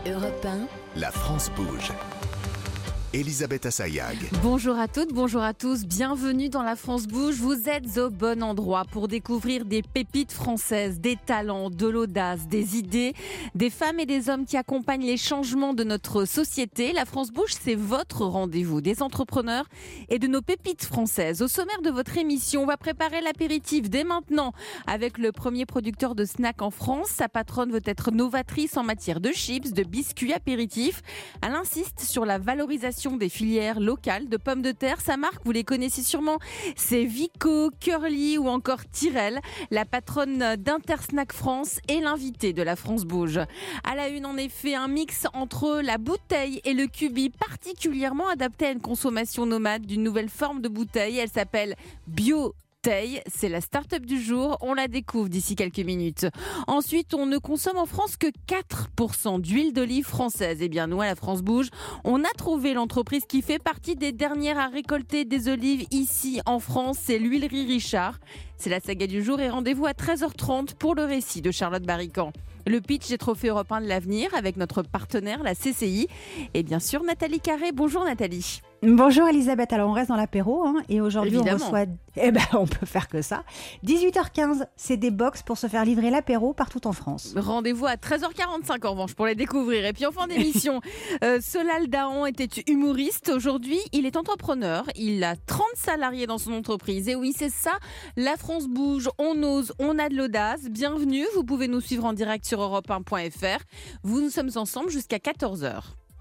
Europe 1, La France bouge. Elisabeth Assayag. Bonjour à toutes, bonjour à tous, bienvenue dans La France bouge. Vous êtes au bon endroit pour découvrir des pépites françaises, des talents, de l'audace, des idées, des femmes et des hommes qui accompagnent les changements de notre société. La France bouge, c'est votre rendez-vous des entrepreneurs et de nos pépites françaises. Au sommaire de votre émission, on va préparer l'apéritif dès maintenant avec le premier producteur de snacks en France. Sa patronne veut être novatrice en matière de chips, de biscuits apéritifs. Elle insiste sur la valorisation des filières locales de pommes de terre. Sa marque, vous les connaissez sûrement, c'est Vico, Curly ou encore Tyrell. La patronne d'Intersnack France est l'invitée de La France bouge. À la une, en effet, un mix entre la bouteille et le cubi, particulièrement adapté à une consommation nomade d'une nouvelle forme de bouteille. Elle s'appelle Bio. C'est la start-up du jour, on la découvre d'ici quelques minutes. Ensuite, on ne consomme en France que 4% d'huile d'olive française. Eh bien, nous, à La France bouge, on a trouvé l'entreprise qui fait partie des dernières à récolter des olives ici en France. C'est l'huilerie Richard. C'est la saga du jour et rendez-vous à 13h30 pour le récit de Charlotte Barrican. Le pitch des trophées européens de l'avenir avec notre partenaire, la CCI. Et bien sûr, Nathalie Carré. Bonjour Nathalie. Bonjour Elisabeth, alors on reste dans l'apéro et aujourd'hui Évidemment. on reçoit, on peut faire que ça, 18h15, c'est des box pour se faire livrer l'apéro partout en France. Rendez-vous à 13h45 en revanche pour les découvrir. Et puis en fin d'émission, Solal Dahan était humoriste. Aujourd'hui, il est entrepreneur. Il a 30 salariés dans son entreprise. Et oui, c'est ça, La France bouge, on ose, on a de l'audace. Bienvenue, vous pouvez nous suivre en direct sur europe1.fr. Nous sommes ensemble jusqu'à 14h.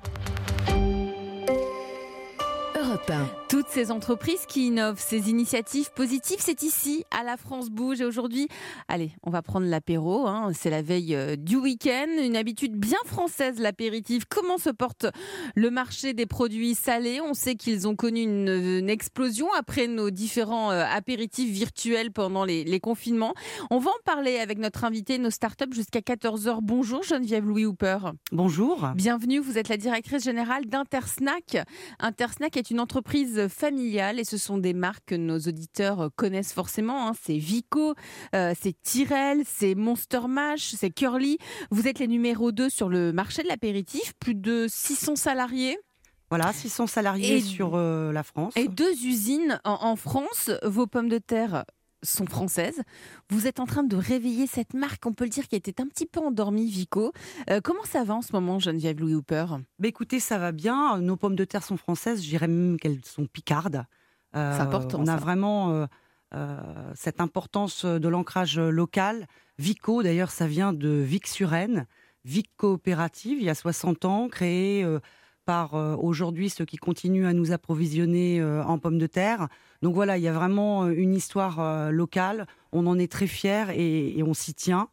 Europe 1. Toutes ces entreprises qui innovent, ces initiatives positives, c'est ici, à La France bouge. Et aujourd'hui, allez, on va prendre l'apéro. C'est la veille du week-end. Une habitude bien française, l'apéritif. Comment se porte le marché des produits salés ? On sait qu'ils ont connu une explosion après nos différents apéritifs virtuels pendant les confinements. On va en parler avec notre invité, nos startups, jusqu'à 14h. Bonjour Geneviève Louis-Hooper. Bonjour. Bienvenue, vous êtes la directrice générale d'Intersnack. Intersnack est une entreprise familiale et ce sont des marques que nos auditeurs connaissent forcément. C'est Vico, c'est Tyrell, c'est Monster Mash, c'est Curly. Vous êtes les numéros 2 sur le marché de l'apéritif, plus de 600 salariés. Voilà, 600 salariés sur la France. Et 2 usines en France. Vos pommes de terre sont françaises. Vous êtes en train de réveiller cette marque, on peut le dire, qui était un petit peu endormie, Vico. Comment ça va en ce moment, Geneviève Louis-Hooper ? Écoutez, ça va bien. Nos pommes de terre sont françaises. Je dirais même qu'elles sont picardes. C'est important, on a ça. vraiment cette importance de l'ancrage local. Vico, d'ailleurs, ça vient de Vic-sur-Aisne. Vic Coopérative, il y a 60 ans, créée par aujourd'hui ceux qui continuent à nous approvisionner en pommes de terre. Donc voilà, il y a vraiment une histoire locale. On en est très fiers et on s'y tient.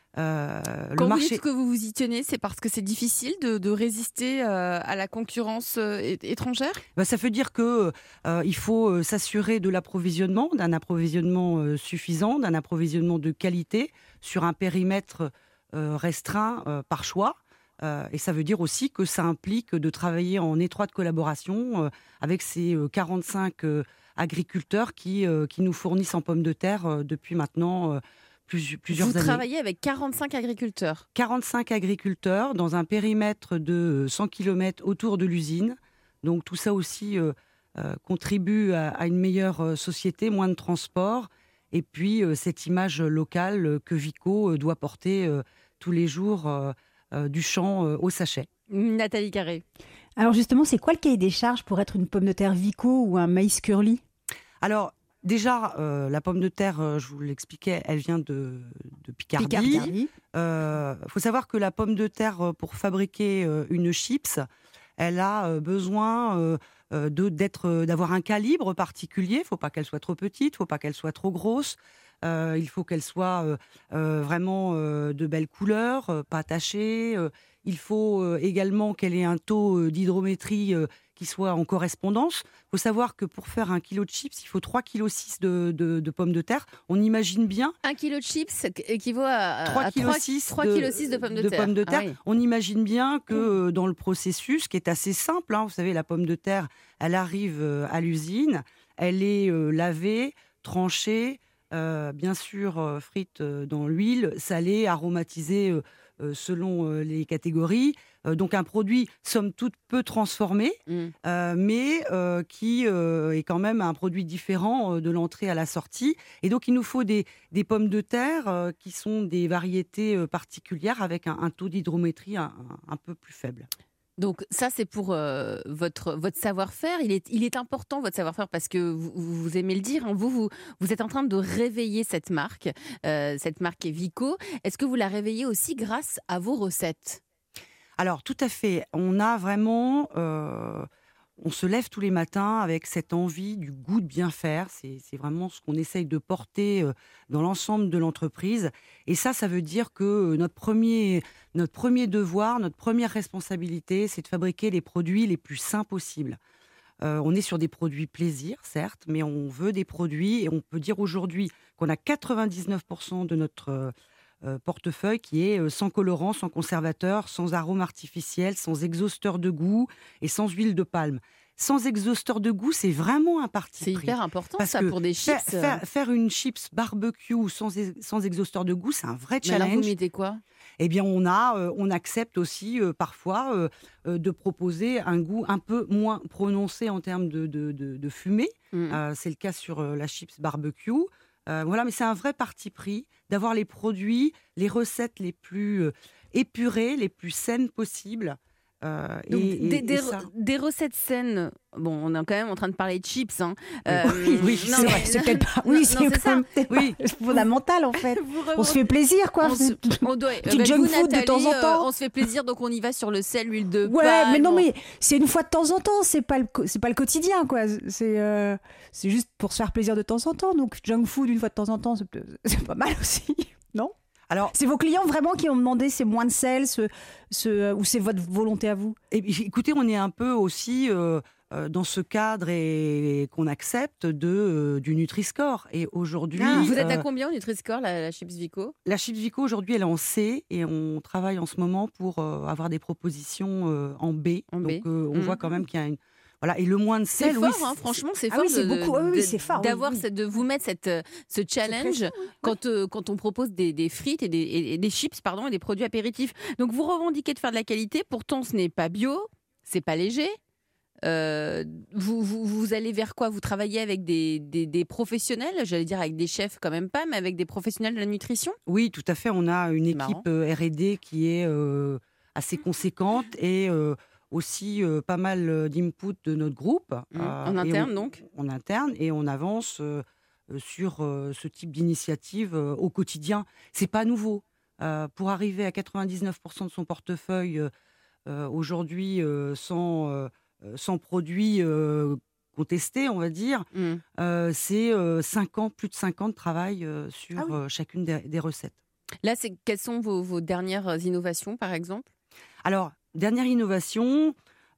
Quand vous dites que vous vous y tenez, c'est parce que c'est difficile de résister à la concurrence étrangère ? Ça veut dire qu'il faut s'assurer de l'approvisionnement, d'un approvisionnement suffisant, d'un approvisionnement de qualité sur un périmètre restreint par choix. Et ça veut dire aussi que ça implique de travailler en étroite collaboration avec ces 45 agriculteurs qui nous fournissent en pommes de terre depuis maintenant plusieurs années. Vous travaillez avec 45 agriculteurs ? 45 agriculteurs dans un périmètre de 100 km autour de l'usine. Donc tout ça aussi contribue à une meilleure société, moins de transport. Et puis cette image locale que Vico doit porter tous les jours du champ au sachet. Nathalie Carré. Alors justement, c'est quoi le cahier des charges pour être une pomme de terre Vico ou un maïs Curly ? Alors déjà, la pomme de terre, je vous l'expliquais, elle vient de Picardie. Faut savoir que la pomme de terre, pour fabriquer une chips, elle a besoin d'avoir un calibre particulier. Il ne faut pas qu'elle soit trop petite, il ne faut pas qu'elle soit trop grosse. Il faut qu'elle soit vraiment de belles couleurs, pas tachée. Il faut également qu'elle ait un taux d'hydrométrie qui soit en correspondance. Il faut savoir que pour faire 1 kg de chips, il faut 3,6 kg de pommes de terre. On imagine bien... 1 kg de chips équivaut à 3,6 kg de pommes de terre. Ah oui. On imagine bien que dans le processus, qui est assez simple, vous savez, la pomme de terre, elle arrive à l'usine, elle est lavée, tranchée, bien sûr frite dans l'huile, salée, aromatisée selon les catégories. Donc un produit, somme toute, peu transformé, mais qui est quand même un produit différent de l'entrée à la sortie. Et donc il nous faut des pommes de terre qui sont des variétés particulières avec un taux d'hydrométrie un peu plus faible. Donc ça, c'est pour votre savoir-faire. Il est important, votre savoir-faire, parce que vous aimez le dire. Hein, vous êtes en train de réveiller cette marque est Vico. Est-ce que vous la réveillez aussi grâce à vos recettes ? Alors, tout à fait. On a vraiment... on se lève tous les matins avec cette envie du goût de bien faire. C'est vraiment ce qu'on essaye de porter dans l'ensemble de l'entreprise. Et ça veut dire que notre premier devoir, notre première responsabilité, c'est de fabriquer les produits les plus sains possibles. On est sur des produits plaisir, certes, mais on veut des produits, et on peut dire aujourd'hui qu'on a 99% de notre portefeuille qui est sans colorant, sans conservateur, sans arôme artificiel, sans exhausteur de goût et sans huile de palme. Sans exhausteur de goût, c'est vraiment un parti pris. C'est hyper important, parce ça, que pour des chips. Faire une chips barbecue sans exhausteur de goût, c'est un vrai challenge. Mais alors vous mettez quoi ? Eh bien, on accepte aussi parfois de proposer un goût un peu moins prononcé en termes de fumée. C'est le cas sur la chips barbecue. Voilà, mais c'est un vrai parti pris d'avoir les produits, les recettes les plus épurées, les plus saines possibles. Donc, des recettes saines. Bon, on est quand même en train de parler de chips. Hein. Oui, c'est vrai. C'est peut-être pas. Oui, c'est quand même fondamental en fait. On se fait plaisir, quoi. On doit. Petit junk food de temps en temps. On se fait plaisir, donc on y va sur le sel, l'huile de palme. Ouais, mais non, mais c'est une fois de temps en temps. C'est pas le quotidien, quoi. C'est juste pour se faire plaisir de temps en temps. Donc junk food une fois de temps en temps, c'est pas mal aussi, non ? Alors, c'est vos clients vraiment qui ont demandé c'est moins de sel, ou c'est votre volonté à vous ? Écoutez, on est un peu aussi dans ce cadre et qu'on accepte du Nutri-Score. Et aujourd'hui, vous êtes à combien au Nutri-Score, la chips Vico ? La chips Vico aujourd'hui, elle est en C et on travaille en ce moment pour avoir des propositions en B. Donc on voit quand même qu'il y a une... Voilà, et le moins de sel, c'est fort, hein, franchement, c'est fort. Oui, c'est beaucoup. C'est fort. De vous mettre ce challenge quand on propose des frites et des chips, et des produits apéritifs. Donc vous revendiquez de faire de la qualité. Pourtant, ce n'est pas bio, c'est pas léger. Vous allez vers quoi ? Vous travaillez avec des professionnels, j'allais dire avec des chefs quand même pas, mais avec des professionnels de la nutrition ? Oui, tout à fait. On a une équipe R&D qui est assez conséquente et aussi pas mal d'input de notre groupe. En interne, donc ? En interne, et on avance sur ce type d'initiative au quotidien. C'est pas nouveau. Pour arriver à 99% de son portefeuille aujourd'hui sans produits contestés, on va dire, c'est plus de 5 ans de travail sur chacune des recettes. Là, quelles sont vos dernières innovations, par exemple ? Alors, dernière innovation,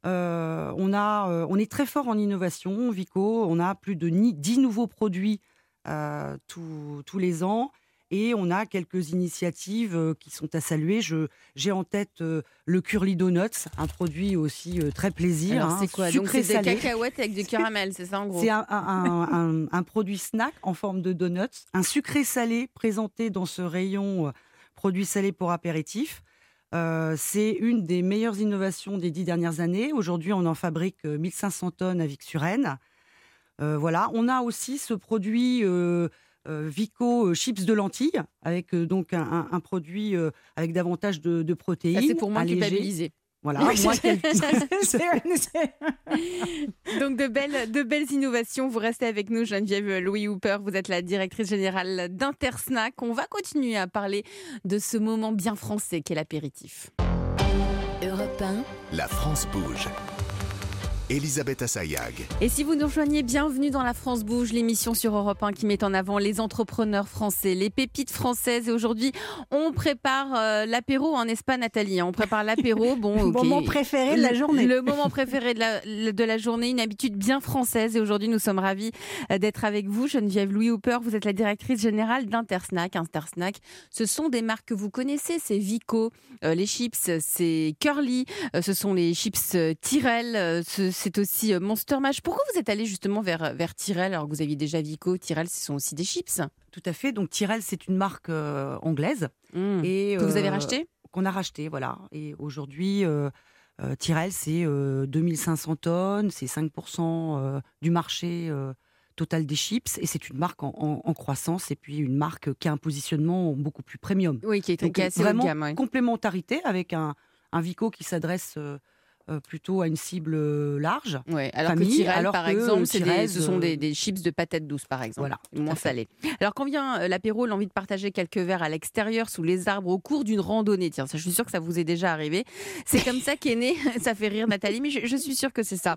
on est très fort en innovation, Vico. On a plus de 10 nouveaux produits tous les ans. Et on a quelques initiatives qui sont à saluer. J'ai en tête le Curly Donuts, un produit aussi très plaisir. Alors, c'est quoi ? Donc c'est des cacahuètes avec du caramel, c'est ça en gros ? C'est un produit snack en forme de donuts. Un sucré salé présenté dans ce rayon produits salés pour apéritifs. C'est une des meilleures innovations des 10 dernières années. Aujourd'hui, on en fabrique 1500 tonnes à Vic-sur-Aisne. Voilà. On a aussi ce produit Vico chips de lentilles, avec donc un produit avec davantage de protéines. Ça, c'est pour moins culpabiliser. Voilà, Donc de belles innovations. Vous restez avec nous, Geneviève Louis-Hooper. Vous êtes la directrice générale d'Intersnack. On va continuer à parler de ce moment bien français qu'est l'apéritif. Europe 1. La France bouge. Elisabeth Assayag. Et si vous nous rejoignez, bienvenue dans La France bouge, l'émission sur Europe 1 qui met en avant les entrepreneurs français, les pépites françaises. Et aujourd'hui, on prépare l'apéro, n'est-ce pas Nathalie ? On prépare l'apéro. Bon, Le moment préféré de la journée. Le moment préféré de la journée, une habitude bien française. Et aujourd'hui, nous sommes ravis d'être avec vous. Geneviève Louis-Hooper, vous êtes la directrice générale d'Intersnack. Intersnack, ce sont des marques que vous connaissez. C'est Vico, les chips, c'est Curly, ce sont les chips Tyrell, c'est aussi Monster Mash. Pourquoi vous êtes allé justement vers Tyrell alors que vous aviez déjà Vico ? Tyrell, ce sont aussi des chips. Tout à fait. Donc Tyrell, c'est une marque anglaise. Et que vous avez racheté ? qu'on a racheté, voilà. Et aujourd'hui, Tyrrell, c'est 2500 tonnes, c'est 5% du marché total des chips, et c'est une marque en croissance, et puis une marque qui a un positionnement beaucoup plus premium. Oui, qui est assez haut de gamme. Ouais. Complémentarité avec un Vico qui s'adresse plutôt à une cible large. Ouais, alors famille, que Tyrrell, par exemple, Tyrrell, ce sont des chips de patates douces, par exemple, voilà, moins salées. Alors quand vient l'apéro, l'envie de partager quelques verres à l'extérieur, sous les arbres, au cours d'une randonnée, tiens, ça, je suis sûre que ça vous est déjà arrivé. C'est comme ça qu'est née, ça fait rire Nathalie, mais je suis sûre que c'est ça.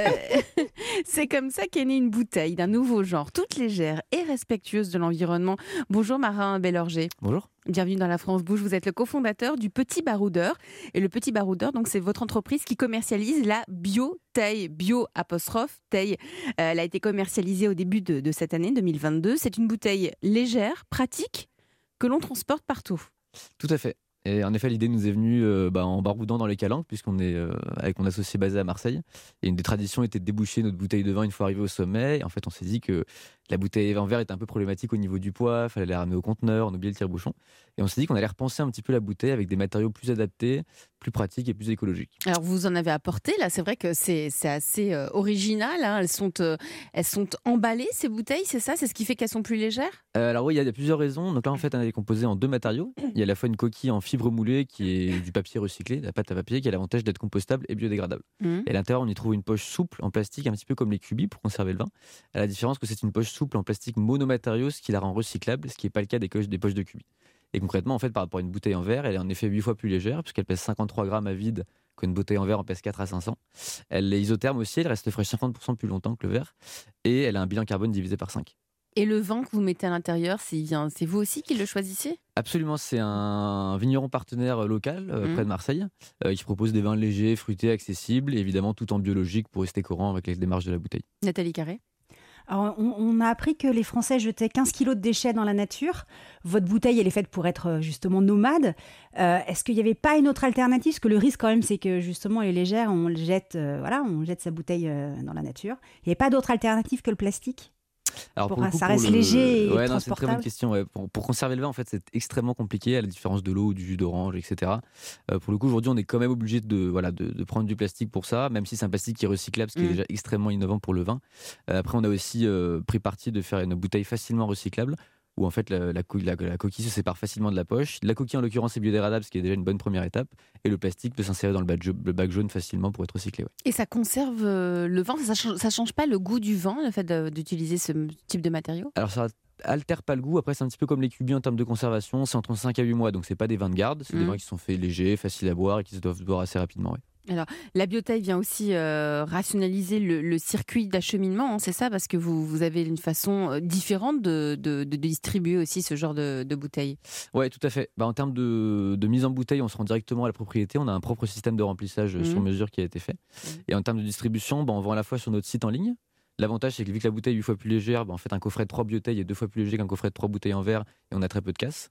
C'est comme ça qu'est née une bouteille d'un nouveau genre, toute légère et respectueuse de l'environnement. Bonjour Marin Bellorger. Bonjour. Bienvenue dans la France Bouge, vous êtes le cofondateur du Petit Baroudeur. Et le Petit Baroudeur, donc, c'est votre entreprise qui commercialise la bio-taille, bio-taille. Elle a été commercialisée au début de cette année 2022. C'est une bouteille légère, pratique, que l'on transporte partout. Tout à fait. Et en effet, l'idée nous est venue en baroudant dans les calanques, puisqu'on est avec mon associé basé à Marseille. Et une des traditions était de déboucher notre bouteille de vin une fois arrivé au sommet. Et en fait, on s'est dit que la bouteille en verre était un peu problématique au niveau du poids, il fallait la ramener au conteneur, on oubliait le tire-bouchon. Et on s'est dit qu'on allait repenser un petit peu la bouteille avec des matériaux plus adaptés, plus pratiques et plus écologiques. Alors vous en avez apporté, là, c'est vrai que c'est assez original. Hein. Elles sont emballées, ces bouteilles, c'est ça ? C'est ce qui fait qu'elles sont plus légères ? Alors oui, il y a plusieurs raisons. Donc là, en fait, elle est composée en 2 matériaux. Il y a à la fois une coquille en fibre moulée qui est du papier recyclé, la pâte à papier, qui a l'avantage d'être compostable et biodégradable. Et à l'intérieur, on y trouve une poche souple en plastique, un petit peu comme les cubis pour conserver le vin. À la différence que c'est une poche souple en plastique monomatériaux, ce qui la rend recyclable, ce qui n'est pas le cas des poches de cubis. Et concrètement, en fait, par rapport à une bouteille en verre, elle est en effet 8 fois plus légère, puisqu'elle pèse 53 grammes à vide, qu'une bouteille en verre en pèse 4 à 500. Elle est isotherme aussi, elle reste fraîche 50% plus longtemps que le verre, et elle a un bilan carbone divisé par 5. Et le vin que vous mettez à l'intérieur, c'est vous aussi qui le choisissez ? Absolument, c'est un vigneron partenaire local près de Marseille qui propose des vins légers, fruités, accessibles, et évidemment tout en biologique pour rester cohérent avec les démarches de la bouteille. Nathalie Carré ? Alors, on a appris que les Français jetaient 15 kilos de déchets dans la nature. Votre bouteille, elle est faite pour être justement nomade. Est-ce qu'il n'y avait pas une autre alternative ? Parce que le risque quand même, c'est que justement, elle est légère, on jette sa bouteille dans la nature. Il n'y avait pas d'autre alternative que le plastique ? Alors ça reste léger et transportable. C'est une très bonne question. Ouais. Pour conserver le vin, en fait, c'est extrêmement compliqué, à la différence de l'eau ou du jus d'orange, etc. Pour le coup, aujourd'hui, on est quand même obligé de prendre du plastique pour ça, même si c'est un plastique qui est recyclable, ce qui est déjà extrêmement innovant pour le vin. Après, on a aussi pris parti de faire une bouteille facilement recyclable, où en fait la coquille se sépare facilement de la poche. La coquille, en l'occurrence, est biodégradable, ce qui est déjà une bonne première étape. Et le plastique peut s'insérer dans le bac jaune facilement pour être recyclé. Ouais. Et ça conserve le vin ? Ça change pas le goût du vin, le fait d'utiliser ce type de matériaux ? Alors ça altère pas le goût. Après, c'est un petit peu comme les cubis en termes de conservation. C'est entre 5 à 8 mois, donc c'est pas des vins de garde. C'est des vins qui sont faits légers, faciles à boire et qui se doivent boire assez rapidement. Ouais. Alors, la biotaille vient aussi rationaliser le circuit d'acheminement, hein, c'est ça ? Parce que vous avez une façon différente de distribuer aussi ce genre de bouteilles. Oui, tout à fait. En termes de mise en bouteille, on se rend directement à la propriété. On a un propre système de remplissage sur mesure qui a été fait. Et en termes de distribution, on vend à la fois sur notre site en ligne. L'avantage, c'est que vu que la bouteille est 8 fois plus légère, en fait, un coffret de 3 biotailles est 2 fois plus léger qu'un coffret de 3 bouteilles en verre, et on a très peu de casse.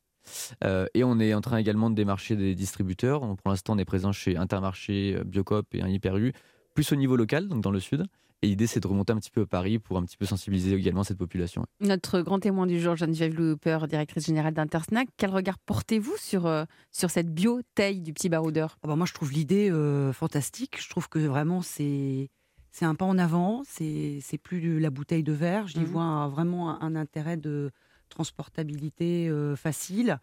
Et on est en train également de démarcher des distributeurs. Pour l'instant, on est présent chez Intermarché, Biocoop et un Hyper U, plus au niveau local, donc dans le sud. Et l'idée, c'est de remonter un petit peu à Paris pour un petit peu sensibiliser également cette population. Notre grand témoin du jour, Geneviève Louhouper, directrice générale d'Intersnack. Quel regard portez-vous sur cette bio-taille du Petit Baroudeur ? Moi, je trouve l'idée fantastique. Je trouve que vraiment, c'est un pas en avant. C'est plus de la bouteille de verre. J'y vois vraiment un intérêt de transportabilité facile.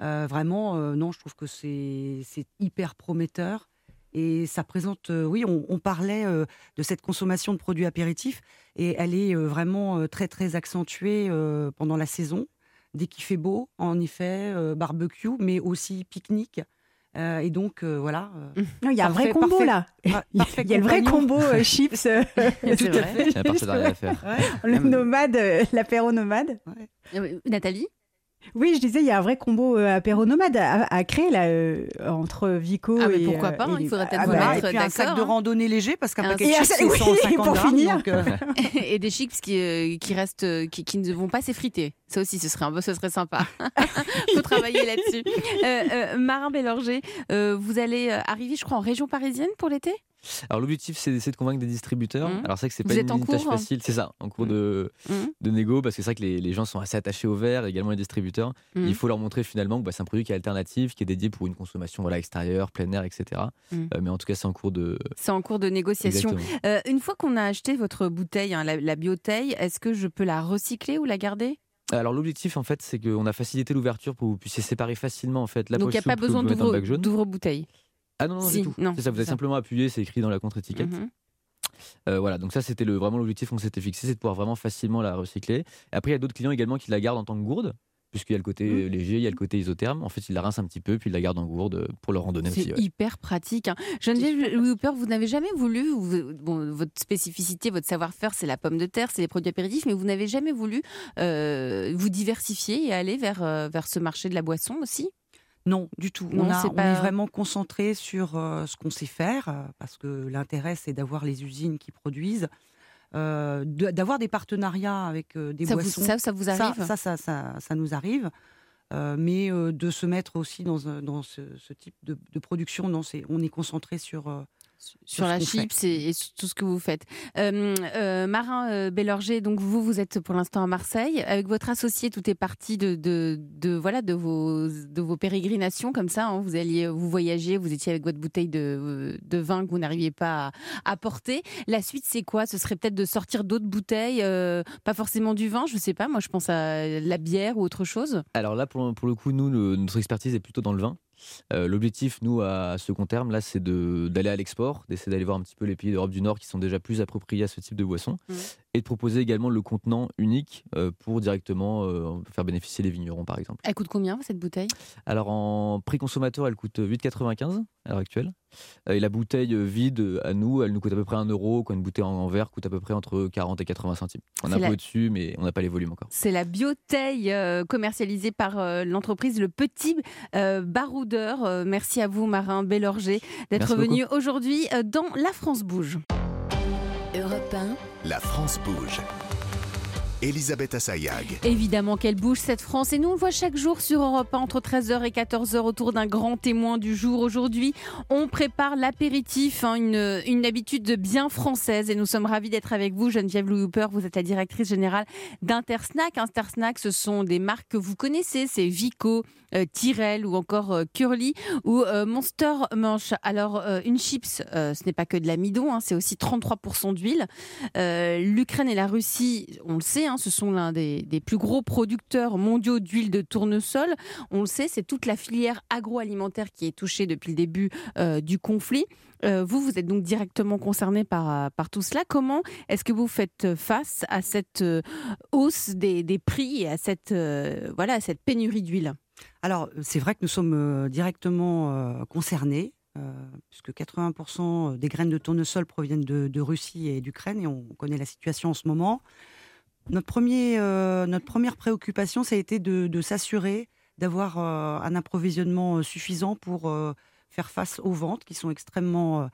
Non, je trouve que c'est hyper prometteur. Et ça présente, on parlait de cette consommation de produits apéritifs, et elle est vraiment très, très accentuée pendant la saison, dès qu'il fait beau, en effet, barbecue, mais aussi pique-nique. Et donc, voilà. Il y a un vrai combo, là. Il y a le vrai combo chips. C'est vrai. Il y a un partenariat à faire. Ouais. Le nomade, l'apéro nomade. Ouais. Nathalie ? Oui, je disais, il y a un vrai combo apéro nomade à créer là, entre Vico et... pourquoi pas, il faudrait peut-être vous mettre d'accord. Et puis un sac de randonnée léger, parce qu'un paquet de chips, c'est 150 pour grammes. finir. Donc, Et des chips qui ne vont pas s'effriter. Ça aussi, ce serait sympa. Faut travailler là-dessus. Marin Bellorger, vous allez arriver, je crois, en région parisienne pour l'été ? Alors l'objectif, c'est d'essayer de convaincre des distributeurs. Alors c'est vrai que c'est Vous pas êtes en une tâche cours facile, c'est ça, en cours de négo, parce que c'est vrai que les gens sont assez attachés au verre, également les distributeurs. Il faut leur montrer finalement que c'est un produit qui est alternatif, qui est dédié pour une consommation extérieure, plein air, etc. Mais en tout cas, c'est en cours de... C'est en cours de négociation. Une fois qu'on a acheté votre bouteille, la bioteille, est-ce que je peux la recycler ou la garder ? Alors l'objectif en fait, c'est qu'on a facilité l'ouverture pour que vous puissiez séparer facilement en fait la Donc poche il n'y a pas souple que besoin vous mettez dans le bac jaune. d'ouvre-bouteille. Ah non, Si, du tout. non, C'est ça, vous avez ça. simplement appuyé, c'est écrit dans la contre-étiquette. Voilà, donc ça c'était vraiment l'objectif qu'on s'était fixé, c'est de pouvoir vraiment facilement la recycler. Et après il y a d'autres clients également qui la gardent en tant que gourde, puisqu'il y a le côté léger, il y a le côté isotherme. En fait, ils la rincent un petit peu, puis ils la gardent en gourde pour leur randonnée aussi. C'est hyper pratique. Geneviève Louis-Hooper, vous n'avez jamais voulu, votre spécificité, votre savoir-faire, c'est la pomme de terre, c'est les produits apéritifs, mais vous n'avez jamais voulu vous diversifier et aller vers ce marché de la boisson aussi ? Non, du tout. Non, on est vraiment concentré sur ce qu'on sait faire, parce que l'intérêt, c'est d'avoir les usines qui produisent, d'avoir des partenariats avec des boissons. Ça vous arrive ? Ça nous arrive. Mais de se mettre aussi dans ce type de production, non, on est concentré sur la chips et sur tout ce que vous faites. Marin Bellorger, donc vous êtes pour l'instant à Marseille. Avec votre associé, tout est parti de vos pérégrinations comme ça. Hein. Vous voyagiez, vous étiez avec votre bouteille de vin que vous n'arriviez pas à porter. La suite, c'est quoi ? Ce serait peut-être de sortir d'autres bouteilles, pas forcément du vin, je ne sais pas. Moi, je pense à la bière ou autre chose. Alors là, pour le coup, nous, notre expertise est plutôt dans le vin. L'objectif, nous, à second terme, là, c'est d'aller à l'export, d'essayer d'aller voir un petit peu les pays d'Europe du Nord qui sont déjà plus appropriés à ce type de boisson, et de proposer également le contenant unique pour directement faire bénéficier les vignerons, par exemple. Elle coûte combien, cette bouteille ? Alors, en prix consommateur, elle coûte 8,95 à l'heure actuelle. Et la bouteille vide, à nous, elle nous coûte à peu près 1 €, quand une bouteille en verre coûte à peu près entre 40 et 80 centimes. On est un peu au-dessus, mais on n'a pas les volumes encore. C'est la bioteille commercialisée par l'entreprise Le Petit Baroudeur. Merci à vous, Marin Bellorger, d'être venu aujourd'hui dans La France Bouge. Europe 1. La France bouge. Elisabeth Assayag. Évidemment qu'elle bouge cette France et nous on le voit chaque jour sur Europe 1 entre 13h et 14h autour d'un grand témoin du jour. Aujourd'hui, on prépare l'apéritif, une habitude bien française et nous sommes ravis d'être avec vous. Geneviève Louis-Hooper, vous êtes la directrice générale d'Intersnack. Intersnack, ce sont des marques que vous connaissez, c'est Vico, Tyrrell ou encore Curly ou Monster Munch. Alors une chips, ce n'est pas que de l'amidon, c'est aussi 33% d'huile. L'Ukraine et la Russie, on le sait, ce sont l'un des plus gros producteurs mondiaux d'huile de tournesol. On le sait, c'est toute la filière agroalimentaire qui est touchée depuis le début du conflit. Vous êtes donc directement concerné par tout cela. Comment est-ce que vous faites face à cette hausse des prix et à cette pénurie d'huile ? Alors, c'est vrai que nous sommes directement concernés, puisque 80% des graines de tournesol proviennent de Russie et d'Ukraine, et on connaît la situation en ce moment. Notre première préoccupation, ça a été de s'assurer d'avoir un approvisionnement suffisant pour faire face aux ventes qui sont extrêmement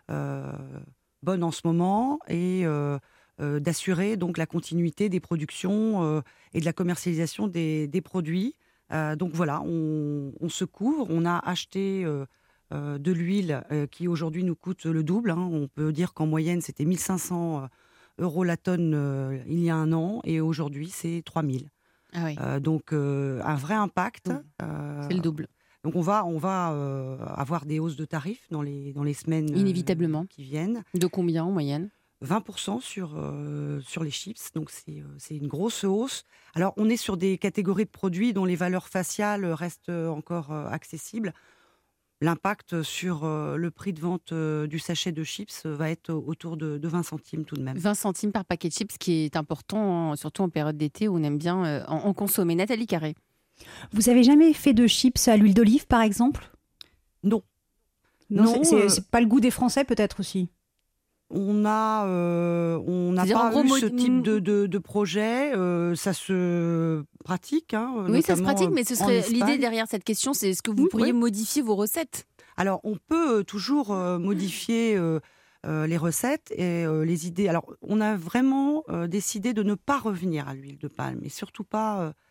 bonnes en ce moment et d'assurer donc la continuité des productions et de la commercialisation des produits. Donc voilà, on se couvre. On a acheté de l'huile qui aujourd'hui nous coûte le double. On peut dire qu'en moyenne, c'était 1 500 € la tonne il y a un an et aujourd'hui, c'est 3 000. Ah oui. Donc un vrai impact. C'est le double. Donc on va avoir des hausses de tarifs dans les semaines inévitablement qui viennent. De combien en moyenne ? 20% sur les chips, donc c'est une grosse hausse. Alors on est sur des catégories de produits dont les valeurs faciales restent encore accessibles. L'impact sur le prix de vente du sachet de chips va être autour de 20 centimes tout de même. 20 centimes par paquet de chips, ce qui est important, surtout en période d'été où on aime bien en consommer. Nathalie Carré. Vous avez jamais fait de chips à l'huile d'olive, par exemple ? Non. Non, c'est pas le goût des Français, peut-être aussi. On n'a pas eu ce type de projet. Ça se pratique. Oui, ça se pratique, mais ce serait l'idée derrière cette question, c'est est-ce que vous pourriez modifier vos recettes ? Alors, on peut toujours modifier les recettes et les idées. Alors, on a vraiment décidé de ne pas revenir à l'huile de palme, et surtout pas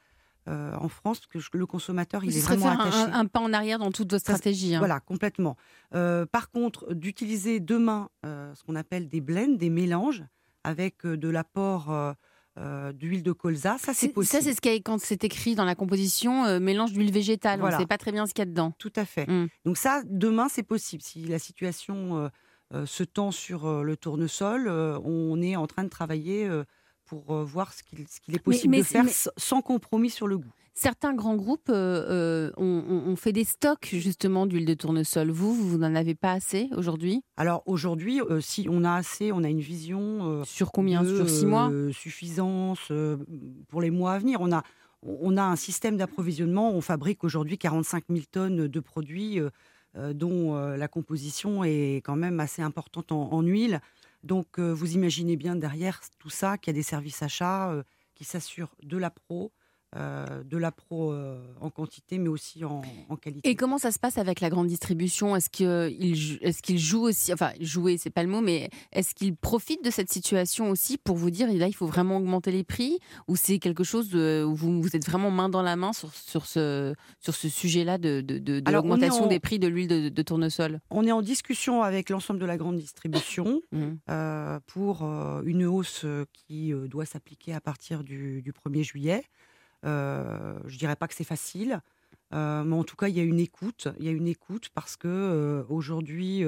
en France, parce que le consommateur, il est serait vraiment faire attaché. un pas en arrière dans toute votre stratégie. Voilà, complètement. Par contre, d'utiliser demain ce qu'on appelle des blends, des mélanges, avec de l'apport d'huile de colza, ça c'est possible. Ça, c'est ce qu'il y a quand c'est écrit dans la composition, mélange d'huile végétale. Voilà. On ne sait pas très bien ce qu'il y a dedans. Tout à fait. Donc ça, demain, c'est possible. Si la situation se tend sur le tournesol, on est en train de travailler pour voir ce qu'il est possible de faire sans compromis sur le goût. Certains grands groupes ont fait des stocks justement d'huile de tournesol. Vous n'en avez pas assez aujourd'hui ? Alors aujourd'hui, si on a assez, on a une vision sur combien ? Sur 6 mois suffisance pour les mois à venir. On a un système d'approvisionnement. On fabrique aujourd'hui 45 000 tonnes de produits dont la composition est quand même assez importante en huile. Donc vous imaginez bien derrière tout ça qu'il y a des services achats qui s'assurent de l'appro en quantité, mais aussi en qualité. Et comment ça se passe avec la grande distribution ? Est-ce qu'ils jouent aussi, enfin jouer, c'est pas le mot, mais est-ce qu'ils profitent de cette situation aussi pour vous dire là il faut vraiment augmenter les prix, ou c'est quelque chose où vous êtes vraiment main dans la main sur ce sujet-là de l'augmentation des prix de l'huile de tournesol ? On est en discussion avec l'ensemble de la grande distribution pour une hausse qui doit s'appliquer à partir du 1er juillet. Je dirais pas que c'est facile, mais en tout cas il y a une écoute. Il y a une écoute parce que aujourd'hui,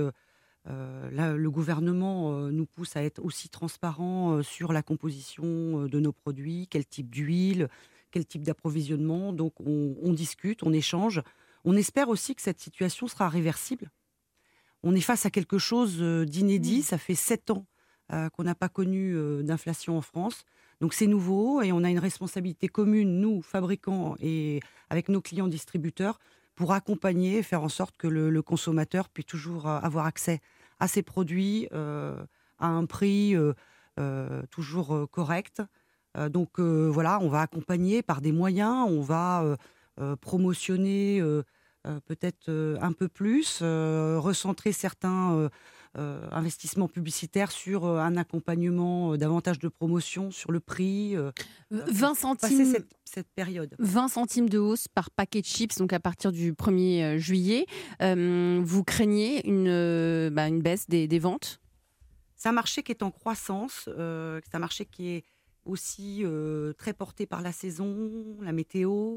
le gouvernement nous pousse à être aussi transparent sur la composition de nos produits, quel type d'huile, quel type d'approvisionnement. Donc on discute, on échange. On espère aussi que cette situation sera réversible. On est face à quelque chose d'inédit. Ça fait 7 ans qu'on n'a pas connu d'inflation en France. Donc c'est nouveau et on a une responsabilité commune, nous, fabricants, et avec nos clients distributeurs, pour accompagner et faire en sorte que le consommateur puisse toujours avoir accès à ces produits à un prix toujours correct. Donc voilà, on va accompagner par des moyens, on va promotionner peut-être un peu plus, recentrer certains investissements publicitaires sur un accompagnement, davantage de promotion sur le prix. 20 centimes, passer cette période. 20 centimes de hausse par paquet de chips, donc à partir du 1er juillet. Vous craignez une baisse des ventes ? C'est un marché qui est en croissance, c'est un marché qui est aussi très porté par la saison, la météo.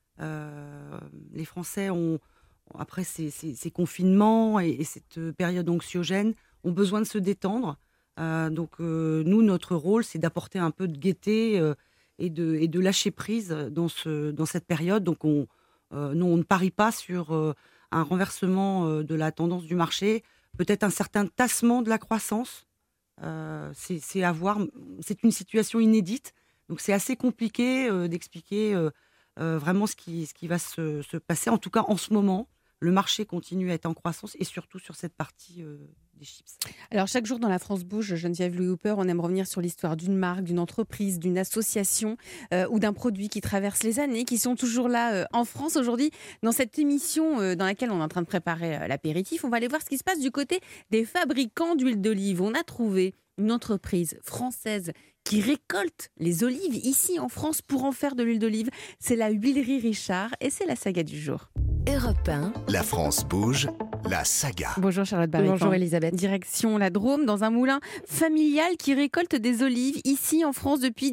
Les Français ont, après ces confinements et cette période anxiogène, ont besoin de se détendre. Donc nous, notre rôle, c'est d'apporter un peu de gaieté et de lâcher prise dans cette période. Donc nous, on ne parie pas sur un renversement de la tendance du marché, peut-être un certain tassement de la croissance. C'est à voir. C'est une situation inédite, donc c'est assez compliqué d'expliquer vraiment ce qui va se passer. En tout cas, en ce moment, le marché continue à être en croissance et surtout sur cette partie des chips. Alors, chaque jour dans La France Bouge, Geneviève Louis-Hooper, on aime revenir sur l'histoire d'une marque, d'une entreprise, d'une association ou d'un produit qui traverse les années, qui sont toujours là en France. Aujourd'hui, dans cette émission dans laquelle on est en train de préparer l'apéritif, on va aller voir ce qui se passe du côté des fabricants d'huile d'olive. On a trouvé une entreprise française qui récolte les olives ici en France pour en faire de l'huile d'olive. C'est la Huilerie Richard et c'est la saga du jour. Europe 1. La France bouge, la saga. Bonjour Charlotte Barry. Bonjour Elisabeth. Direction la Drôme, dans un moulin familial qui récolte des olives ici en France depuis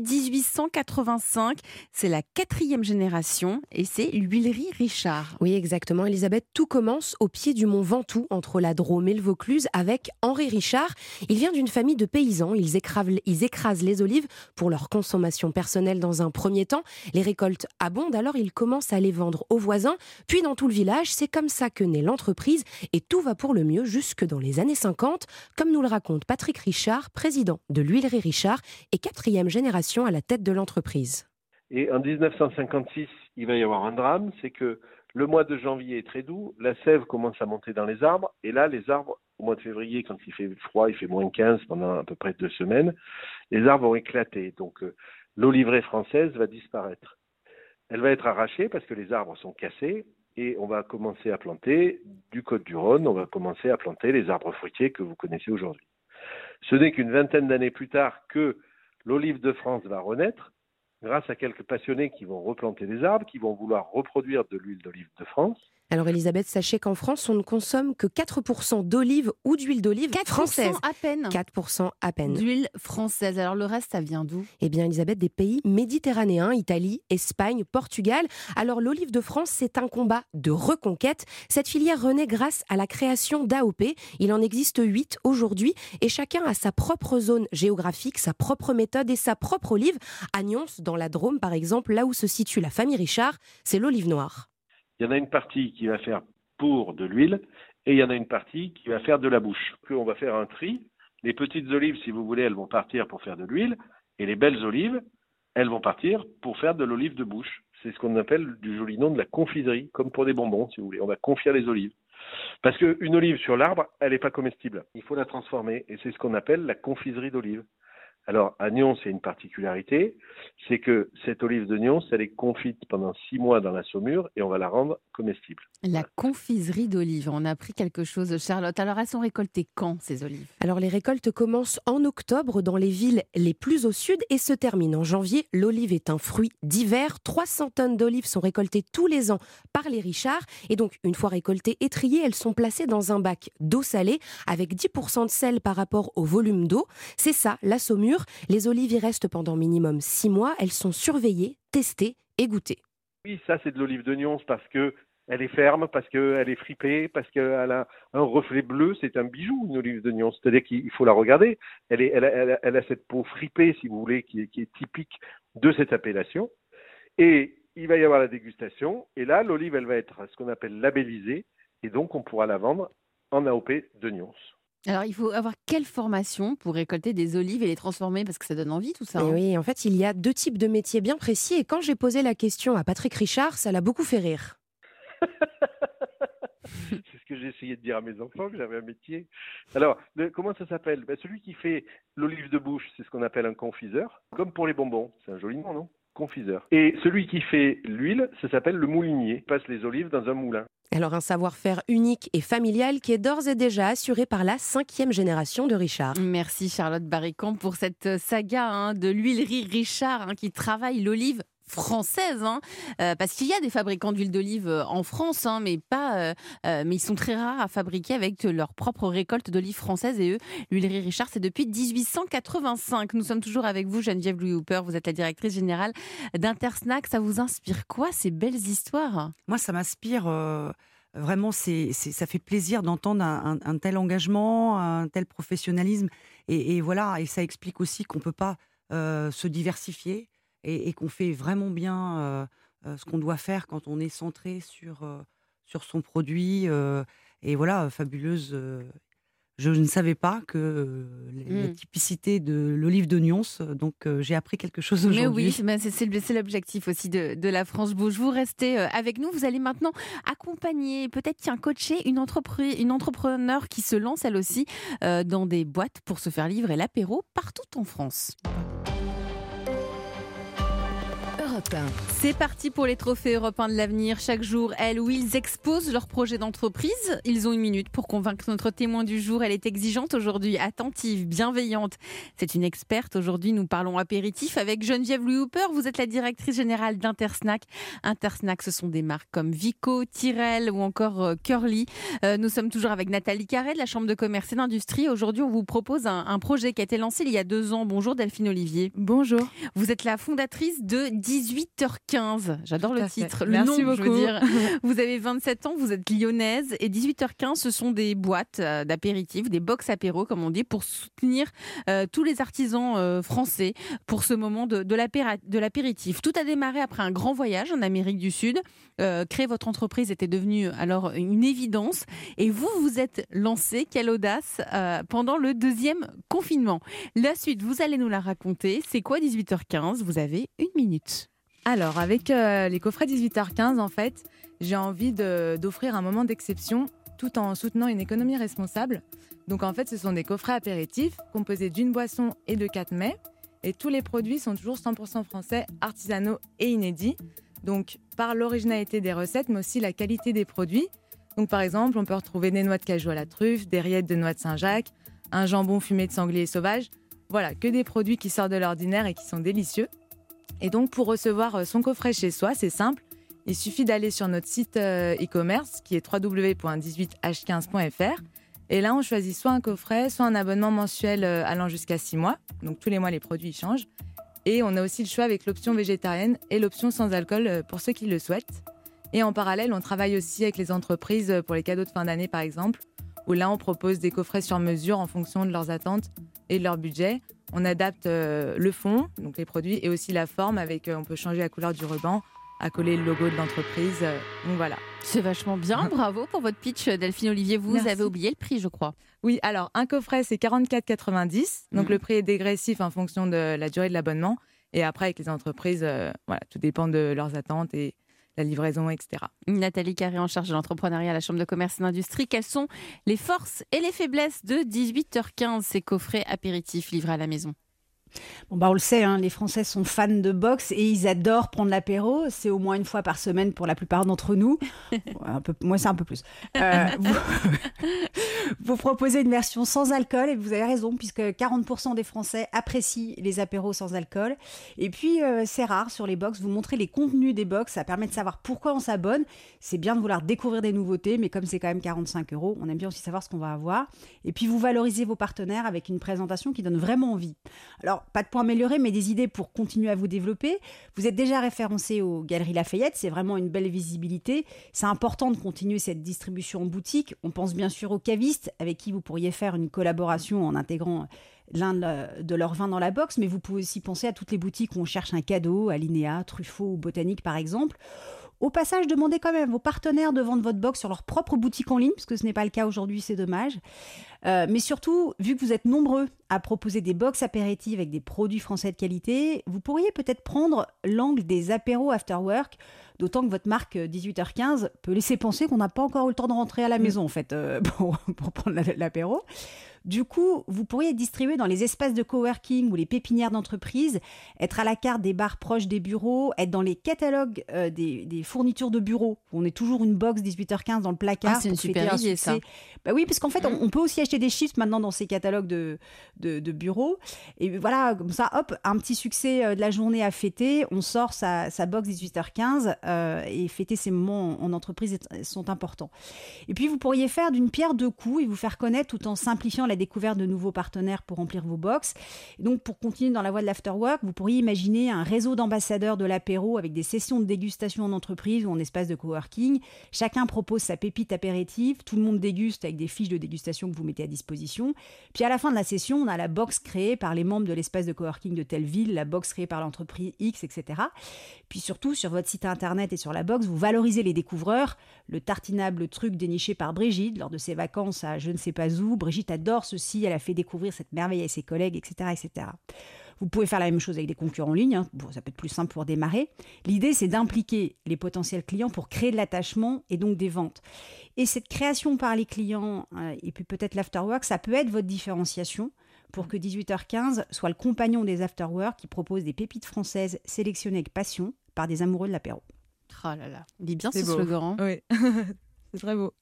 1885. C'est la 4e génération et c'est l'Huilerie Richard. Oui, exactement Elisabeth. Tout commence au pied du mont Ventoux, entre la Drôme et le Vaucluse, avec Henri Richard. Il vient d'une famille de paysans. Ils écrasent les olives pour leur consommation personnelle dans un premier temps. Les récoltes abondent, alors ils commencent à les vendre aux voisins, puis dans tout le village. C'est comme ça que naît l'entreprise et tout va pour le mieux jusque dans les années 50, comme nous le raconte Patrick Richard, président de l'Huilerie Richard et 4e génération à la tête de l'entreprise. Et en 1956, il va y avoir un drame, c'est que le mois de janvier est très doux, la sève commence à monter dans les arbres, et là, les arbres, au mois de février, quand il fait froid, il fait moins 15 pendant à peu près 2 semaines, les arbres vont éclater. Donc, l'oliveraie française va disparaître. Elle va être arrachée parce que les arbres sont cassés, et on va commencer à planter du Côte-du-Rhône, on va commencer à planter les arbres fruitiers que vous connaissez aujourd'hui. Ce n'est qu'une vingtaine d'années plus tard que l'olive de France va renaître, grâce à quelques passionnés qui vont replanter des arbres, qui vont vouloir reproduire de l'huile d'olive de France. Alors Elisabeth, sachez qu'en France, on ne consomme que 4% d'olive ou d'huile d'olive 4% française. à peine. 4% à peine. D'huile française. Alors le reste, ça vient d'où ? Eh bien Elisabeth, des pays méditerranéens, Italie, Espagne, Portugal. Alors l'olive de France, c'est un combat de reconquête. Cette filière renaît grâce à la création d'AOP. Il en existe 8 aujourd'hui et chacun a sa propre zone géographique, sa propre méthode et sa propre olive. À Nyons, dans la Drôme par exemple, là où se situe la famille Richard, c'est l'olive noire. Il y en a une partie qui va faire pour de l'huile et il y en a une partie qui va faire de la bouche. On va faire un tri. Les petites olives, si vous voulez, elles vont partir pour faire de l'huile et les belles olives, elles vont partir pour faire de l'olive de bouche. C'est ce qu'on appelle du joli nom de la confiserie, comme pour des bonbons, si vous voulez. On va confire les olives. Parce qu'une olive sur l'arbre, elle n'est pas comestible. Il faut la transformer et c'est ce qu'on appelle la confiserie d'olive. Alors, à Nyons, c'est une particularité, c'est que cette olive de Nyons, elle est confite pendant 6 mois dans la saumure et on va la rendre comestible. La confiserie d'olive, on a appris quelque chose, Charlotte. Alors, elles sont récoltées quand, ces olives ? Alors, les récoltes commencent en octobre dans les villes les plus au sud et se terminent en janvier. L'olive est un fruit d'hiver. 300 tonnes d'olives sont récoltées tous les ans par les Richard. Et donc, une fois récoltées et triées, elles sont placées dans un bac d'eau salée avec 10% de sel par rapport au volume d'eau. C'est ça, la saumure. Les olives y restent pendant minimum 6 mois. Elles sont surveillées, testées et goûtées. Oui, ça c'est de l'olive de Nyons parce qu'elle est ferme, parce qu'elle est fripée, parce qu'elle a un reflet bleu. C'est un bijou, une olive de Nyons. C'est-à-dire qu'il faut la regarder. Elle a cette peau fripée, si vous voulez, qui est typique de cette appellation. Et il va y avoir la dégustation. Et là, l'olive, elle va être ce qu'on appelle labellisée. Et donc, on pourra la vendre en AOP de Nyons. Alors, il faut avoir quelle formation pour récolter des olives et les transformer ? Parce que ça donne envie, tout ça. Et oui, en fait, il y a 2 types de métiers bien précis. Et quand j'ai posé la question à Patrick Richard, ça l'a beaucoup fait rire. C'est ce que j'ai essayé de dire à mes enfants, que j'avais un métier. Alors, comment ça s'appelle ? Celui qui fait l'olive de bouche, c'est ce qu'on appelle un confiseur. Comme pour les bonbons. C'est un joli nom, non ? Confiseur. Et celui qui fait l'huile, ça s'appelle le moulinier. Il passe les olives dans un moulin. Alors un savoir-faire unique et familial qui est d'ores et déjà assuré par la 5e génération de Richard. Merci Charlotte Barricamp pour cette saga de l'huilerie Richard qui travaille l'olive française, parce qu'il y a des fabricants d'huile d'olive en France, mais ils sont très rares à fabriquer avec leur propre récolte d'olive française. Et eux, l'huilerie Richard, c'est depuis 1885. Nous sommes toujours avec vous, Geneviève Louis-Hooper. Vous êtes la directrice générale d'Intersnack. Ça vous inspire quoi, ces belles histoires ? Moi, ça m'inspire vraiment. Ça fait plaisir d'entendre un tel engagement, un tel professionnalisme. Et voilà, et ça explique aussi qu'on ne peut pas se diversifier. Et qu'on fait vraiment bien ce qu'on doit faire quand on est centré sur son produit. Et voilà, fabuleuse. Je ne savais pas que la typicité de l'olive de Nyons, donc j'ai appris quelque chose aujourd'hui. Mais oui, c'est l'objectif aussi de la France Bouge. Vous restez avec nous, vous allez maintenant accompagner, peut-être coacher une entrepreneur qui se lance elle aussi dans des boîtes pour se faire livrer l'apéro partout en France. C'est parti pour les trophées européens de l'avenir. Chaque jour, elle ou ils exposent leur projet d'entreprise. Ils ont 1 minute pour convaincre notre témoin du jour. Elle est exigeante aujourd'hui, attentive, bienveillante. C'est une experte. Aujourd'hui, nous parlons apéritif avec Geneviève Louis-Hooper. Vous êtes la directrice générale d'Intersnack. Intersnack, ce sont des marques comme Vico, Tyrrell ou encore Curly. Nous sommes toujours avec Nathalie Carré de la Chambre de commerce et d'industrie. Aujourd'hui, on vous propose un projet qui a été lancé il y a 2 ans. Bonjour Delphine Olivier. Bonjour. Vous êtes la fondatrice de 18h15. J'adore le titre. Le Merci nom, beaucoup. je veux dire. Vous avez 27 ans, vous êtes lyonnaise et 18h15, ce sont des boîtes d'apéritifs, des box apéro, comme on dit, pour soutenir tous les artisans français pour ce moment de l'apéritif. Tout a démarré après un grand voyage en Amérique du Sud. Créer votre entreprise était devenu alors une évidence et vous vous êtes lancé, quelle audace, pendant le 2e confinement. La suite, vous allez nous la raconter. C'est quoi 18h15 ? Vous avez 1 minute. Alors, avec les coffrets 18h15, en fait, j'ai envie d'offrir un moment d'exception tout en soutenant une économie responsable. Donc, en fait, ce sont des coffrets apéritifs composés d'une boisson et de 4 mets. Et tous les produits sont toujours 100% français, artisanaux et inédits. Donc, par l'originalité des recettes, mais aussi la qualité des produits. Donc, par exemple, on peut retrouver des noix de cajou à la truffe, des rillettes de noix de Saint-Jacques, un jambon fumé de sanglier sauvage. Voilà, que des produits qui sortent de l'ordinaire et qui sont délicieux. Et donc, pour recevoir son coffret chez soi, c'est simple. Il suffit d'aller sur notre site e-commerce qui est www.18h15.fr. Et là, on choisit soit un coffret, soit un abonnement mensuel allant jusqu'à 6 mois. Donc, tous les mois, les produits ils changent. Et on a aussi le choix avec l'option végétarienne et l'option sans alcool pour ceux qui le souhaitent. Et en parallèle, on travaille aussi avec les entreprises pour les cadeaux de fin d'année, par exemple, où là, on propose des coffrets sur mesure en fonction de leurs attentes et de leur budget. On adapte le fond, donc les produits, et aussi la forme. On peut changer la couleur du ruban, à coller le logo de l'entreprise. Donc voilà. C'est vachement bien. Bravo pour votre pitch, Delphine Olivier. Vous avez oublié le prix, je crois. Oui, alors un coffret, c'est 44,90 €. Donc le prix est dégressif en fonction de la durée de l'abonnement. Et après, avec les entreprises, tout dépend de leurs attentes et la livraison, etc. Nathalie Carré, en charge de l'entrepreneuriat à la Chambre de commerce et d'industrie. Quelles sont les forces et les faiblesses de 18h15, ces coffrets apéritifs livrés à la maison? Bon, on le sait, les Français sont fans de boxe et ils adorent prendre l'apéro. C'est au moins une fois par semaine pour la plupart d'entre nous. Moi, c'est un peu plus. Vous proposez une version sans alcool et vous avez raison, puisque 40% des Français apprécient les apéros sans alcool. Et puis, c'est rare sur les box. Vous montrez les contenus des box. Ça permet de savoir pourquoi on s'abonne. C'est bien de vouloir découvrir des nouveautés, mais comme c'est quand même 45 €, on aime bien aussi savoir ce qu'on va avoir. Et puis, vous valorisez vos partenaires avec une présentation qui donne vraiment envie. Alors, pas de points améliorés, mais des idées pour continuer à vous développer. Vous êtes déjà référencé aux Galeries Lafayette, c'est vraiment une belle visibilité. C'est important de continuer cette distribution en boutique. On pense bien sûr aux cavistes, avec qui vous pourriez faire une collaboration en intégrant l'un de leurs vins dans la box, mais vous pouvez aussi penser à toutes les boutiques où on cherche un cadeau, à Linéa, Truffaut ou Botanique par exemple. Au passage, demandez quand même à vos partenaires de vendre votre box sur leur propre boutique en ligne, parce que ce n'est pas le cas aujourd'hui, c'est dommage. Mais surtout, vu que vous êtes nombreux à proposer des box apéritives avec des produits français de qualité, vous pourriez peut-être prendre l'angle des apéros after work, d'autant que votre marque 18h15 peut laisser penser qu'on n'a pas encore eu le temps de rentrer à la maison, en fait, pour prendre l'apéro. Du coup, vous pourriez être distribué dans les espaces de coworking ou les pépinières d'entreprise, être à la carte des bars proches des bureaux, être dans les catalogues des fournitures de bureaux. On est toujours une box 18h15 dans le placard. C'est une super idée, ça. Bah oui, parce qu'en fait, on peut aussi acheter des chiffres maintenant dans ces catalogues de bureaux. Et voilà, comme ça, hop, un petit succès de la journée à fêter. On sort sa box 18h15 et fêter ces moments en entreprise sont importants. Et puis, vous pourriez faire d'une pierre deux coups et vous faire connaître tout en simplifiant la découverte de nouveaux partenaires pour remplir vos box. Et donc, pour continuer dans la voie de l'afterwork, vous pourriez imaginer un réseau d'ambassadeurs de l'apéro avec des sessions de dégustation en entreprise ou en espace de coworking. Chacun propose sa pépite apéritive, tout le monde déguste avec des fiches de dégustation que vous mettez à disposition. Puis à la fin de la session, on a la box créée par les membres de l'espace de coworking de telle ville, la box créée par l'entreprise X, etc. Puis surtout, sur votre site internet et sur la box, vous valorisez les découvreurs. Le tartinable truc déniché par Brigitte lors de ses vacances à je ne sais pas où. Brigitte adore ceci, elle a fait découvrir cette merveille à ses collègues, etc., etc. Vous pouvez faire la même chose avec des concurrents en ligne. Bon, ça peut être plus simple pour démarrer. L'idée, c'est d'impliquer les potentiels clients pour créer de l'attachement et donc des ventes. Et cette création par les clients et puis peut-être l'afterwork, ça peut être votre différenciation pour que 18h15 soit le compagnon des afterwork qui propose des pépites françaises sélectionnées avec passion par des amoureux de l'apéro. Oh là là, il dit bien c'est ce beau. slogan. Oui. C'est très beau.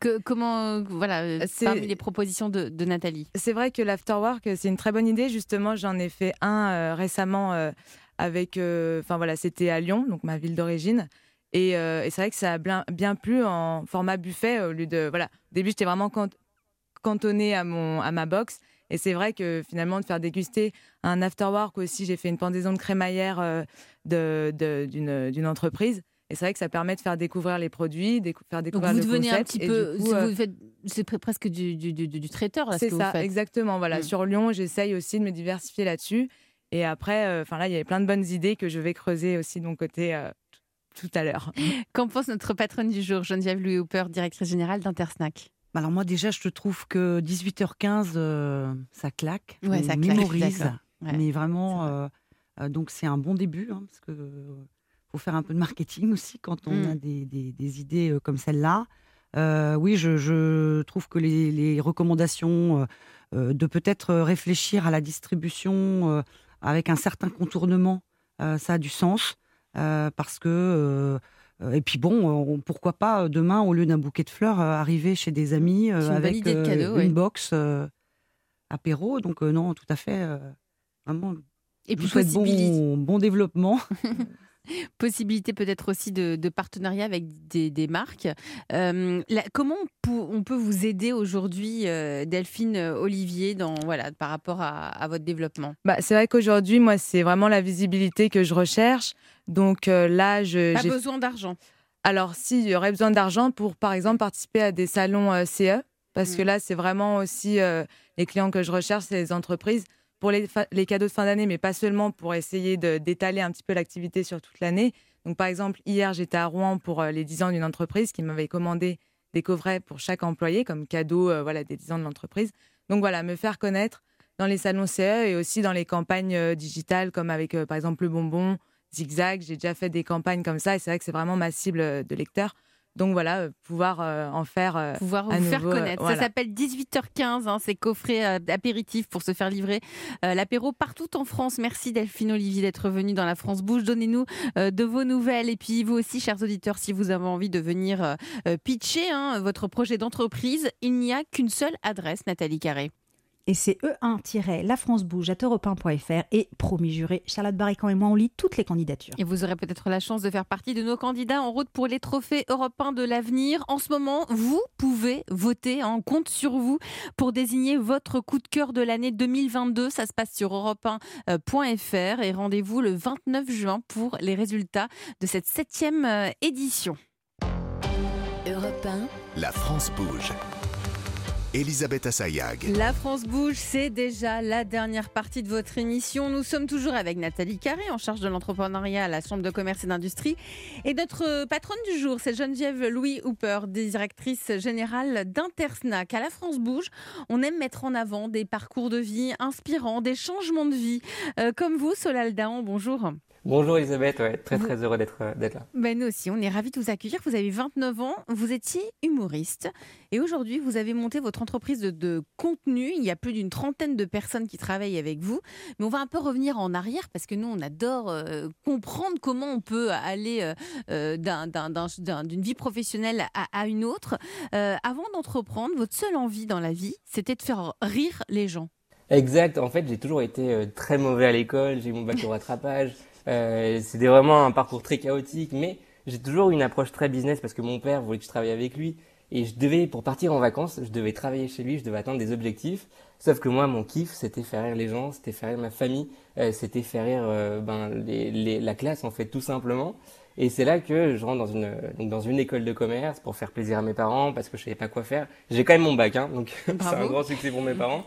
Parmi les propositions de Nathalie. C'est vrai que l'afterwork, c'est une très bonne idée. Justement, j'en ai fait un récemment avec... c'était à Lyon, donc ma ville d'origine. Et c'est vrai que ça a bien plu en format buffet au lieu de... Voilà, au début, j'étais vraiment cantonnée à ma box. Et c'est vrai que finalement, de faire déguster un afterwork aussi, j'ai fait une pendaison de crémaillère d'une entreprise. Et c'est vrai que ça permet de faire découvrir les produits, faire découvrir le concept. Donc vous devenez un petit peu, coup, c'est presque du traiteur là. C'est ce que ça, vous faites. Exactement. Voilà, sur Lyon, j'essaye aussi de me diversifier là-dessus. Et après, là, il y avait plein de bonnes idées que je vais creuser aussi de mon côté tout à l'heure. Qu'en pense notre patronne du jour, Geneviève Louis-Hooper, directrice générale d'Intersnack? Alors moi déjà, je trouve que 18h15, ça claque, ouais, ça mémorise. Ouais. Mais vraiment, donc c'est un bon début, parce que faut faire un peu de marketing aussi quand on a des idées comme celle-là. Oui, je trouve que les recommandations de peut-être réfléchir à la distribution avec un certain contournement, ça a du sens. Parce que... et puis bon, pourquoi pas demain, au lieu d'un bouquet de fleurs, arriver chez des amis avec cadeau, une box apéro. Donc non, tout à fait, vraiment... Et puis bon développement. Possibilité peut-être aussi de partenariat avec des marques. Comment on peut vous aider aujourd'hui, Delphine Olivier, par rapport à votre développement ? C'est vrai qu'aujourd'hui, moi, c'est vraiment la visibilité que je recherche. Donc là, j'ai besoin d'argent. Alors, si, il y aurait besoin d'argent pour, par exemple, participer à des salons CE, parce que là, c'est vraiment aussi les clients que je recherche, c'est les entreprises. Pour les cadeaux de fin d'année, mais pas seulement, pour essayer d'étaler un petit peu l'activité sur toute l'année. Donc, par exemple, hier, j'étais à Rouen pour les 10 ans d'une entreprise qui m'avait commandé des coffrets pour chaque employé comme cadeau des 10 ans de l'entreprise. Donc, voilà, me faire connaître dans les salons CE et aussi dans les campagnes digitales comme avec, par exemple, Le Bonbon, Zigzag. J'ai déjà fait des campagnes comme ça et c'est vrai que c'est vraiment ma cible de lecteurs. Donc voilà, pouvoir en faire pouvoir vous faire connaître. Voilà. Ça s'appelle 18h15, c'est coffret apéritif pour se faire livrer l'apéro partout en France. Merci Delphine Olivier d'être venue dans la France Bouge. Donnez-nous de vos nouvelles. Et puis vous aussi, chers auditeurs, si vous avez envie de venir pitcher votre projet d'entreprise, il n'y a qu'une seule adresse, Nathalie Carré. Et c'est e1-lafrancebouge@europe1.fr et promis juré, Charlotte Barrican et moi on lit toutes les candidatures. Et vous aurez peut-être la chance de faire partie de nos candidats en route pour les trophées Europe 1 de l'avenir. En ce moment, vous pouvez voter, on compte sur vous pour désigner votre coup de cœur de l'année 2022. Ça se passe sur europe1.fr et rendez-vous le 29 juin pour les résultats de cette 7e édition. Europe 1. La France bouge. Elisabeth Assayag. La France bouge, c'est déjà la dernière partie de votre émission. Nous sommes toujours avec Nathalie Carré, en charge de l'entrepreneuriat à la Chambre de commerce et d'industrie. Et notre patronne du jour, c'est Geneviève Louis-Hooper, directrice générale d'Intersnack. À la France bouge, on aime mettre en avant des parcours de vie inspirants, des changements de vie. Comme vous, Solal Dahan, bonjour. Bonjour Elisabeth, très heureux d'être là. Nous aussi, on est ravis de vous accueillir. Vous avez 29 ans, vous étiez humoriste et aujourd'hui vous avez monté votre entreprise de contenu. Il y a plus d'une trentaine de personnes qui travaillent avec vous. Mais on va un peu revenir en arrière parce que nous on adore comprendre comment on peut aller d'une vie professionnelle à une autre. Avant d'entreprendre, votre seule envie dans la vie, c'était de faire rire les gens. Exact, en fait j'ai toujours été très mauvais à l'école, j'ai eu mon bac au rattrapage. C'était vraiment un parcours très chaotique, mais j'ai toujours eu une approche très business parce que mon père voulait que je travaille avec lui et pour partir en vacances, je devais travailler chez lui, je devais atteindre des objectifs. Sauf que moi, mon kiff, c'était faire rire les gens, c'était faire rire ma famille, c'était faire rire la classe en fait, tout simplement. Et c'est là que je rentre dans une école de commerce pour faire plaisir à mes parents parce que je savais pas quoi faire. J'ai quand même mon bac, donc c'est un grand succès pour mes parents.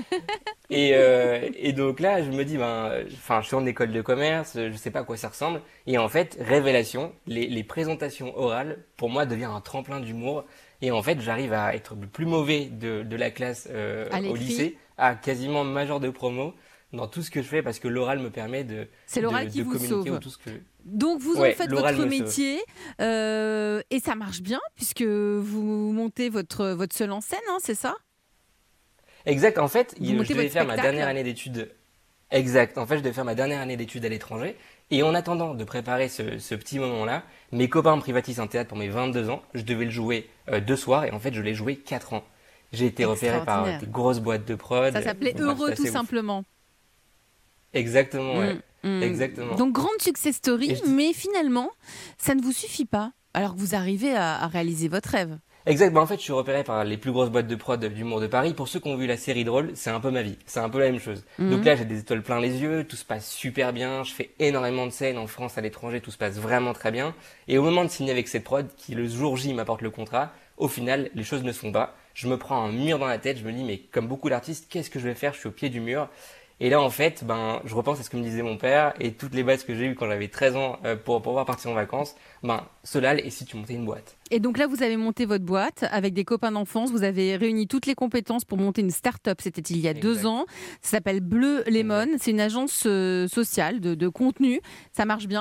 Et donc là, je me dis, je suis en école de commerce, je sais pas à quoi ça ressemble. Et en fait, révélation, les présentations orales, pour moi, deviennent un tremplin d'humour. Et en fait, j'arrive à être le plus mauvais de la classe au lycée, à quasiment major de promo dans tout ce que je fais parce que l'oral me permet de vous sauve. Tout ce que... Donc vous en faites votre métier et ça marche bien puisque vous montez votre seule en scène, c'est ça ? Exact. En fait, je devais faire ma dernière année d'études. Exact. En fait, je devais faire ma dernière année d'études à l'étranger. Et en attendant de préparer ce petit moment-là, mes copains me privatisent un théâtre pour mes 22 ans. Je devais le jouer 2 soirs et en fait, je l'ai joué 4 ans. J'ai été repéré par des grosses boîtes de prod. Ça s'appelait Heureux tout simplement. Exactement, ouais. Exactement. Donc, grande success story, mais finalement, ça ne vous suffit pas. Alors que vous arrivez à réaliser votre rêve. Exact. En fait, je suis repéré par les plus grosses boîtes de prod d'humour de Paris. Pour ceux qui ont vu la série Drôle, c'est un peu ma vie. C'est un peu la même chose. Donc là, j'ai des étoiles plein les yeux. Tout se passe super bien. Je fais énormément de scènes en France, à l'étranger. Tout se passe vraiment très bien. Et au moment de signer avec cette prod, qui le jour J m'apporte le contrat, au final, les choses ne se font pas. Je me prends un mur dans la tête. Je me dis, mais comme beaucoup d'artistes, qu'est-ce que je vais faire ? Je suis au pied du mur. Et là, en fait, je repense à ce que me disait mon père et toutes les bases que j'ai eues quand j'avais 13 ans pour pouvoir partir en vacances. Solal, et si tu montais une boîte ? Et donc là, vous avez monté votre boîte avec des copains d'enfance. Vous avez réuni toutes les compétences pour monter une start-up. C'était il y a 2 ans. Ça s'appelle Bleu Lemon. C'est une agence sociale de contenu. Ça marche bien ?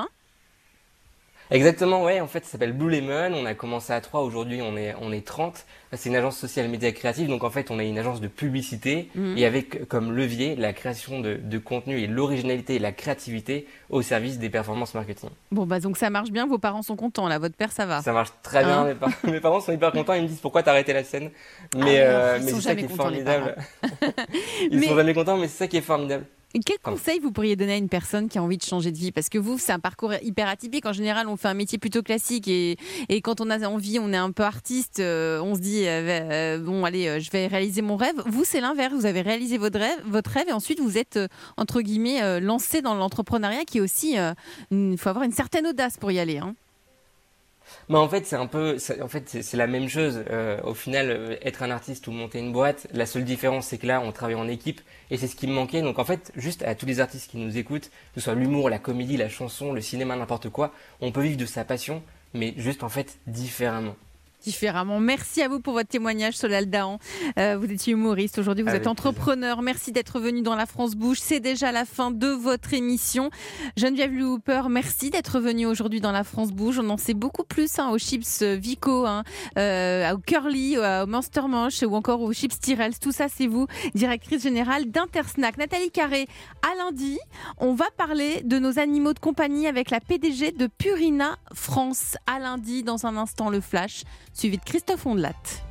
Exactement, ouais. En fait, ça s'appelle Blue Lemon. On a commencé à 3. Aujourd'hui, on est 30. C'est une agence sociale média créative. Donc, en fait, on est une agence de publicité et avec comme levier la création de contenu et l'originalité et la créativité au service des performances marketing. Bon, donc ça marche bien. Vos parents sont contents, là. Votre père, ça va. Ça marche très bien. Mes parents sont hyper contents. Ils me disent pourquoi t'as arrêté la scène. Mais c'est ça qui est formidable. Ils sont jamais contents, mais c'est ça qui est formidable. Quel conseil vous pourriez donner à une personne qui a envie de changer de vie? Parce que vous, c'est un parcours hyper atypique. En général, on fait un métier plutôt classique et quand on a envie, on est un peu artiste, on se dit bon, allez, je vais réaliser mon rêve. Vous, c'est l'inverse. Vous avez réalisé votre rêve et ensuite vous êtes, entre guillemets, lancé dans l'entrepreneuriat qui est aussi, il faut avoir une certaine audace pour y aller. Hein. Mais en fait, c'est la même chose. Au final, être un artiste ou monter une boîte, la seule différence, c'est que là, on travaille en équipe et c'est ce qui me manquait. Donc en fait, juste à tous les artistes qui nous écoutent, que ce soit l'humour, la comédie, la chanson, le cinéma, n'importe quoi, on peut vivre de sa passion, mais juste en fait différemment. Merci à vous pour votre témoignage, Solal Dahan. Vous étiez humoriste, aujourd'hui vous êtes entrepreneur. Merci d'être venu dans La France Bouge. C'est déjà la fin de votre émission. Geneviève Louhouper, merci d'être venue aujourd'hui dans La France Bouge. On en sait beaucoup plus aux chips Vico, au Curly, au Monster Munch ou encore aux chips Tyrrells. Tout ça, c'est vous, directrice générale d'Intersnack. Nathalie Carré, à lundi, on va parler de nos animaux de compagnie avec la PDG de Purina France. À lundi, dans un instant, le Flash, suivi de Christophe Ondelat.